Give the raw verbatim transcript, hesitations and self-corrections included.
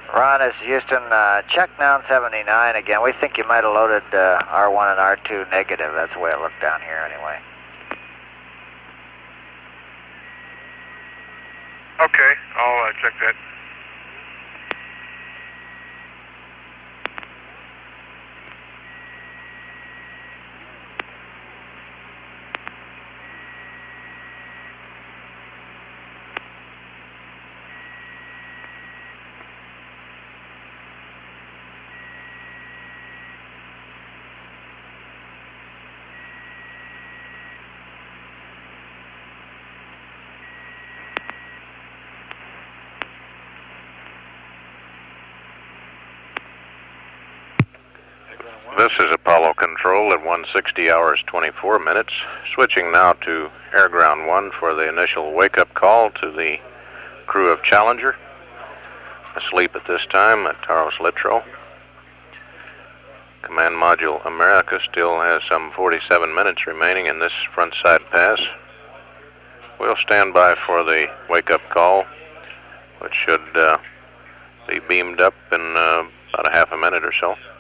Ron, it's Houston. Uh, check Noun seventy-nine again. We think you might have loaded uh, R one and R two negative. That's the way it looked down here anyway. Okay, I'll uh, check that. This is Apollo Control at one sixty hours twenty-four minutes. Switching now to Air Ground one for the initial wake-up call to the crew of Challenger. Asleep at this time at Taros Littrow. Command Module America still has some forty-seven minutes remaining in this front side pass. We'll stand by for the wake-up call, which should uh, be beamed up in uh, about a half a minute or so.